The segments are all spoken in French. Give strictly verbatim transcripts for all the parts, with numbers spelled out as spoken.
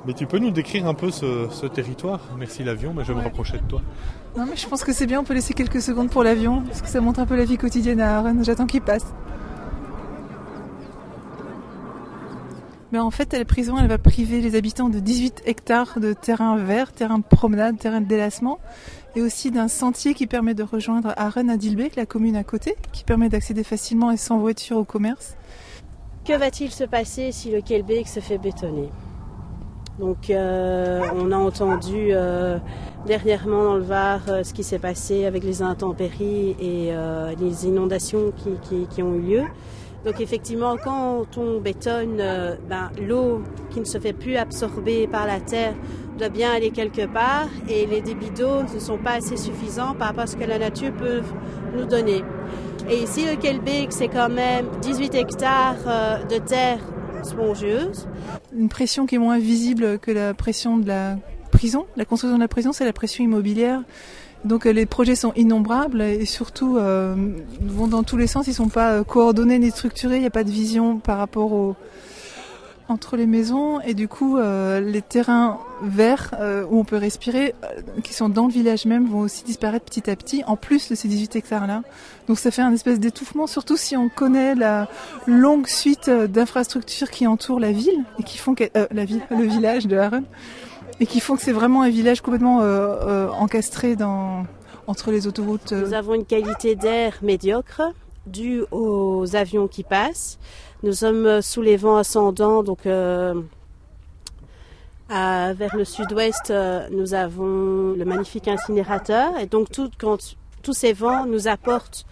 Mais tu peux nous décrire un peu ce, ce territoire? Merci l'avion, mais je vais ouais. me rapprocher de toi. Non mais je pense que c'est bien, on peut laisser quelques secondes pour l'avion, parce que ça montre un peu la vie quotidienne à Aachen. J'attends qu'il passe. Mais en fait, la prison, elle va priver les habitants de dix-huit hectares de terrain vert, terrain de promenade, terrain de délassement, et aussi d'un sentier qui permet de rejoindre Aachen à Dilbeek, la commune à côté, qui permet d'accéder facilement et sans voiture au commerce. Que va-t-il se passer si le Kehlbeek se fait bétonner ? Donc euh, on a entendu euh, dernièrement dans le Var euh, ce qui s'est passé avec les intempéries et euh, les inondations qui, qui, qui ont eu lieu. Donc effectivement, quand on bétonne, euh, ben, l'eau qui ne se fait plus absorber par la terre doit bien aller quelque part et les débits d'eau ne sont pas assez suffisants par rapport à ce que la nature peut nous donner. Et ici, le Kehlbeek, c'est quand même dix-huit hectares euh, de terre spongieuse. Une pression qui est moins visible que la pression de la prison. La construction de la prison, c'est la pression immobilière. Donc les projets sont innombrables et surtout euh, vont dans tous les sens. Ils ne sont pas coordonnés ni structurés. Il n'y a pas de vision par rapport au... entre les maisons. Et du coup, euh, les terrains verts euh, où on peut respirer, euh, qui sont dans le village même, vont aussi disparaître petit à petit, en plus de ces dix-huit hectares-là. Donc ça fait un espèce d'étouffement, surtout si on connaît la longue suite d'infrastructures qui entourent la ville, et qui font que, euh, la ville, le village de Aachen, et qui font que c'est vraiment un village complètement euh, euh, encastré dans, entre les autoroutes. Nous avons une qualité d'air médiocre, due aux avions qui passent. Nous sommes sous les vents ascendants, donc euh, à, vers le sud-ouest, euh, nous avons le magnifique incinérateur. Et donc, tout, quand tous ces vents nous apportent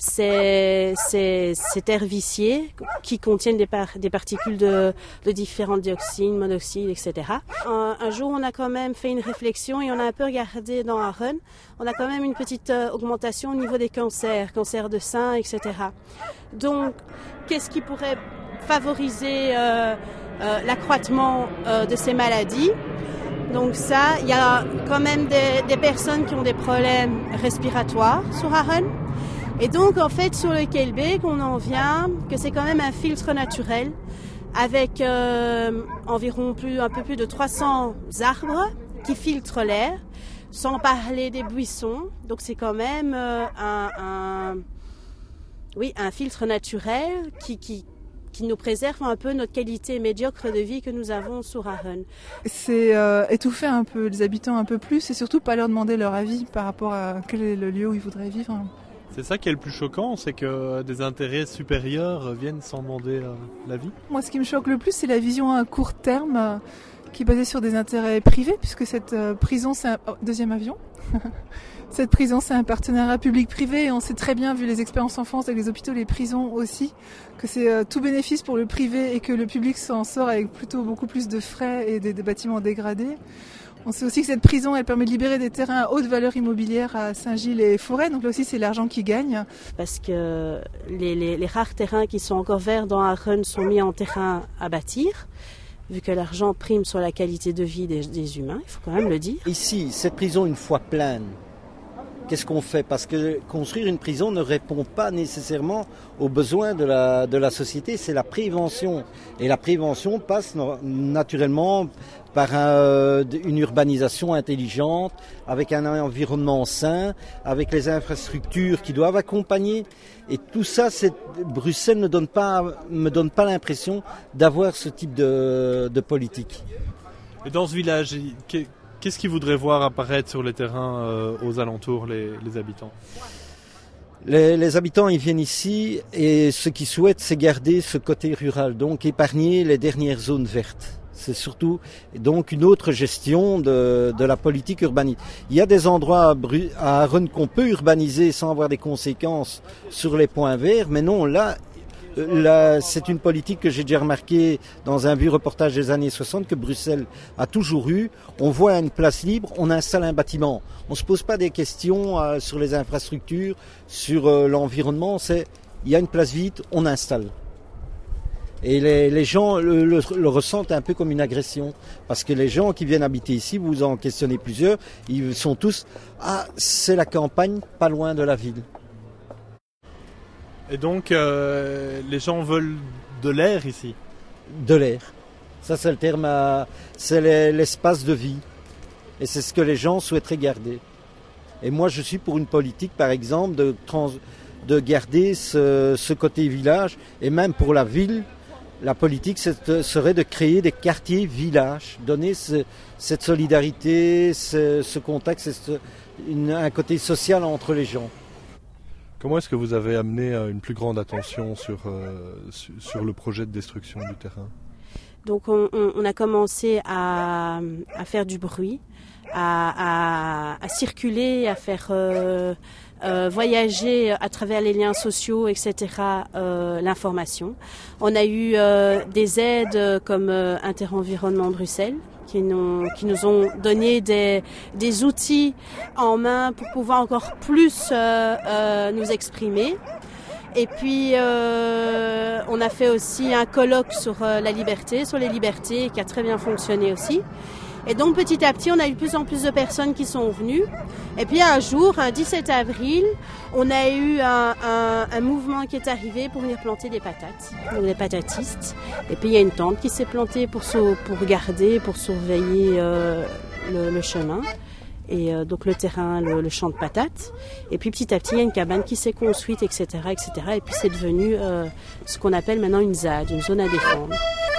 ces, ces, cet air vicié qui contiennent des, par, des particules de, de différentes dioxines, monoxydes, et cetera. Un, un jour, on a quand même fait une réflexion et on a un peu regardé dans Aachen. On a quand même une petite euh, augmentation au niveau des cancers, cancers de sein, et cetera. Donc, qu'est-ce qui pourrait favoriser euh, euh, l'accroîtement euh, de ces maladies? Donc ça, il y a quand même des, des personnes qui ont des problèmes respiratoires sur Aachen. Et donc, en fait, sur le Kehlbeek, on en vient que c'est quand même un filtre naturel avec euh, environ plus, un peu plus de trois cents arbres qui filtrent l'air, sans parler des buissons. Donc, c'est quand même euh, un, un, oui, un filtre naturel qui, qui, qui nous préserve un peu notre qualité médiocre de vie que nous avons sur Aachen. C'est euh, étouffer un peu les habitants un peu plus et surtout pas leur demander leur avis par rapport à quel est le lieu où ils voudraient vivre. C'est ça qui est le plus choquant, c'est que des intérêts supérieurs viennent sans demander euh, l'avis. Moi, ce qui me choque le plus, c'est la vision à court terme euh, qui est basée sur des intérêts privés, puisque cette euh, prison, c'est un... Oh, deuxième avion. Cette prison, c'est un partenariat public-privé et on sait très bien, vu les expériences en France avec les hôpitaux, les prisons aussi, que c'est euh, tout bénéfice pour le privé et que le public s'en sort avec plutôt beaucoup plus de frais et des, des bâtiments dégradés. On sait aussi que cette prison, elle permet de libérer des terrains à haute valeur immobilière à Saint-Gilles et Forêt. Donc là aussi, c'est l'argent qui gagne. Parce que les, les, les rares terrains qui sont encore verts dans Aachen sont mis en terrain à bâtir. Vu que l'argent prime sur la qualité de vie des, des humains, il faut quand même le dire. Ici, cette prison, une fois pleine, qu'est-ce qu'on fait? Parce que construire une prison ne répond pas nécessairement aux besoins de la, de la société, c'est la prévention. Et la prévention passe naturellement par un, une urbanisation intelligente, avec un environnement sain, avec les infrastructures qui doivent accompagner. Et tout ça, c'est, Bruxelles ne donne pas, me donne pas l'impression d'avoir ce type de, de politique. Et dans ce village, qu'est-ce qu'ils voudraient voir apparaître sur les terrains euh, aux alentours, les, les habitants? les, les habitants, ils viennent ici et ce qu'ils souhaitent, c'est garder ce côté rural, donc épargner les dernières zones vertes. C'est surtout donc une autre gestion de, de la politique urbaniste. Il y a des endroits à, Bru- à Aachen qu'on peut urbaniser sans avoir des conséquences sur les points verts, mais non, là, là c'est une politique que j'ai déjà remarqué dans un vieux reportage des années soixante que Bruxelles a toujours eu. On voit une place libre, on installe un bâtiment. On ne se pose pas des questions euh, sur les infrastructures, sur euh, l'environnement. C'est, il y a une place vide, on installe. Et les, les gens le, le, le ressentent un peu comme une agression. Parce que les gens qui viennent habiter ici, vous en questionnez plusieurs, ils sont tous « Ah, c'est la campagne, pas loin de la ville ». Et donc, euh, les gens veulent de l'air ici? De l'air. Ça, c'est le terme, à... c'est l'espace de vie. Et c'est ce que les gens souhaiteraient garder. Et moi, je suis pour une politique, par exemple, de, trans... de garder ce... ce côté village. Et même pour la ville, la politique serait de créer des quartiers villages, donner ce... cette solidarité, ce, ce contact, ce... Une... un côté social entre les gens. Comment est-ce que vous avez amené une plus grande attention sur, euh, sur le projet de destruction du terrain ? Donc on, on, on a commencé à, à faire du bruit, à, à, à circuler, à faire euh, euh, voyager à travers les liens sociaux, et cetera, euh, l'information. On a eu euh, des aides comme euh, Interenvironnement Bruxelles, qui nous, qui nous ont donné des, des outils en main pour pouvoir encore plus euh, euh, nous exprimer. Et puis, euh, on a fait aussi un colloque sur euh, la liberté, sur les libertés, qui a très bien fonctionné aussi. Et donc, petit à petit, on a eu de plus en plus de personnes qui sont venues. Et puis, un jour, un dix-sept avril, on a eu un, un, un mouvement qui est arrivé pour venir planter des patates, donc des patatistes. Et puis, il y a une tente qui s'est plantée pour, pour regarder, pour surveiller euh, le, le chemin. Et euh, donc le terrain, le, le champ de patates. Et puis petit à petit, il y a une cabane qui s'est construite, et cetera, et cetera. Et puis c'est devenu euh, ce qu'on appelle maintenant une Z A D, une zone à défendre.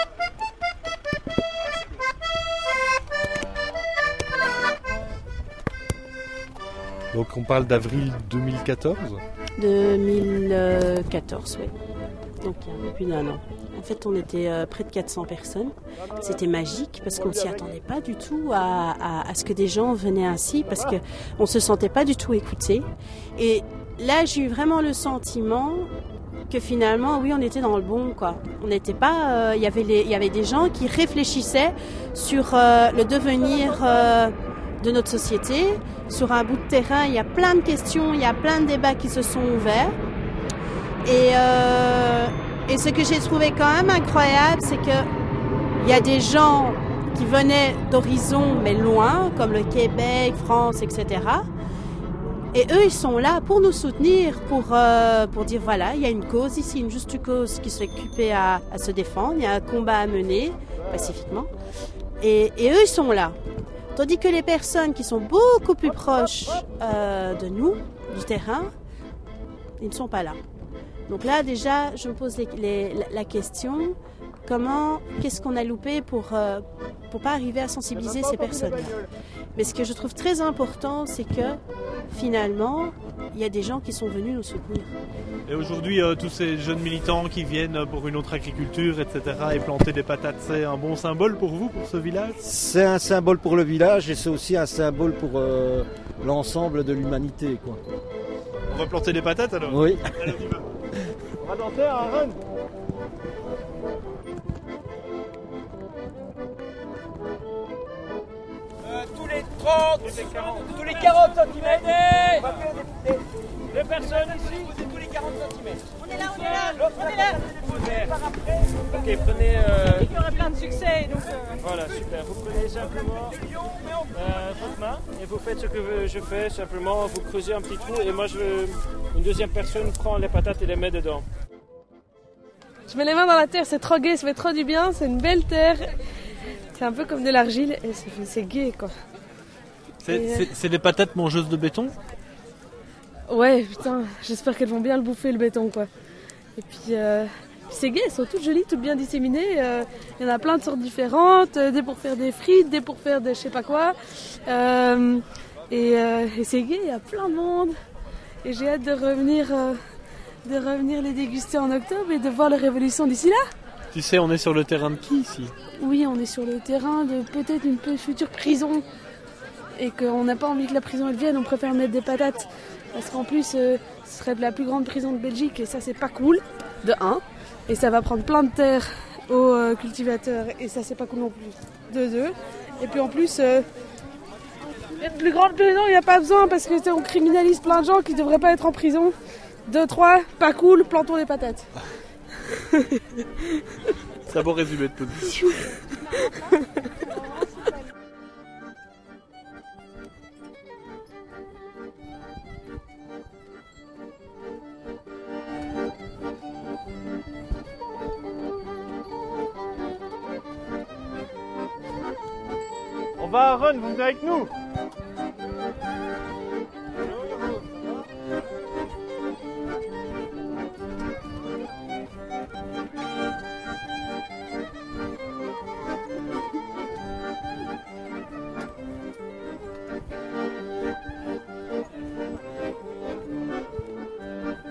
Donc on parle d'avril deux mille quatorze ? deux mille quatorze, oui. Donc il y a un peu plus d'un an. En fait, on était euh, près de quatre cents personnes. C'était magique parce qu'on ne s'y attendait pas du tout à, à, à ce que des gens venaient ainsi, parce qu'on ne se sentait pas du tout écoutés. Et là, j'ai eu vraiment le sentiment que finalement, oui, on était dans le bon, quoi. On n'était pas... Euh, il y avait les, il y avait des gens qui réfléchissaient sur euh, le devenir euh, de notre société. Sur un bout de terrain, il y a plein de questions, il y a plein de débats qui se sont ouverts. Et... Euh, Et ce que j'ai trouvé quand même incroyable, c'est qu'il y a des gens qui venaient d'horizons, mais loin, comme le Québec, France, et cetera. Et eux, ils sont là pour nous soutenir, pour, euh, pour dire, voilà, il y a une cause ici, une juste cause qui s'est occupée à, à se défendre. Il y a un combat à mener, pacifiquement. Et, et eux, ils sont là. Tandis que les personnes qui sont beaucoup plus proches euh, de nous, du terrain, ils ne sont pas là. Donc là, déjà, je me pose les, les, la question, comment, qu'est-ce qu'on a loupé pour euh, pour pas arriver à sensibiliser ces personnes-là. Mais ce que je trouve très important, c'est que finalement, il y a des gens qui sont venus nous soutenir. Et aujourd'hui, euh, tous ces jeunes militants qui viennent pour une autre agriculture, et cetera, et planter des patates, c'est un bon symbole pour vous, pour ce village ? C'est un symbole pour le village et c'est aussi un symbole pour euh, l'ensemble de l'humanité, quoi. On va planter des patates alors ? Oui. Allez, on y va. On va danser un run. Euh, tous les trente, tous les quarante centimètres. On va faire des, des, des personnes ici. Tous les quarante centimètres. On est là, on est là, on est là. Par après. Ok, prenez. Euh... Il y aura plein de succès, donc. Euh... Voilà, super. Vous prenez simplement euh, votre main et vous faites ce que je fais. Simplement, vous creusez un petit trou et moi, je, une deuxième personne prend les patates et les met dedans. Je mets les mains dans la terre, c'est trop gai, ça fait trop du bien, c'est une belle terre. C'est un peu comme de l'argile et c'est gai, quoi. C'est euh... des patates mangeuses de béton ? Ouais, putain, j'espère qu'elles vont bien le bouffer, le béton, quoi. Et puis, euh, c'est gai, elles sont toutes jolies, toutes bien disséminées. Il euh, y en a plein de sortes différentes, euh, des pour faire des frites, des pour faire des je sais pas quoi. Euh, et euh, et c'est gai, il y a plein de monde. Et j'ai hâte de revenir, euh, de revenir les déguster en octobre et de voir leur évolution d'ici là. Tu sais, on est sur le terrain de qui ici ? Oui, on est sur le terrain de peut-être une future prison. Et qu'on n'a pas envie que la prison elle vienne, on préfère mettre des patates. Parce qu'en plus, euh, ce serait la plus grande prison de Belgique et ça, c'est pas cool, de un. Et ça va prendre plein de terre aux euh, cultivateurs et ça, c'est pas cool non plus, de deux. Et puis en plus, euh, une plus grande prison, il n'y a pas besoin parce qu'on criminalise plein de gens qui ne devraient pas être en prison. Deux, trois, pas cool, plantons des patates. C'est un bon résumé de position. va Aaron, vous venez avec nous.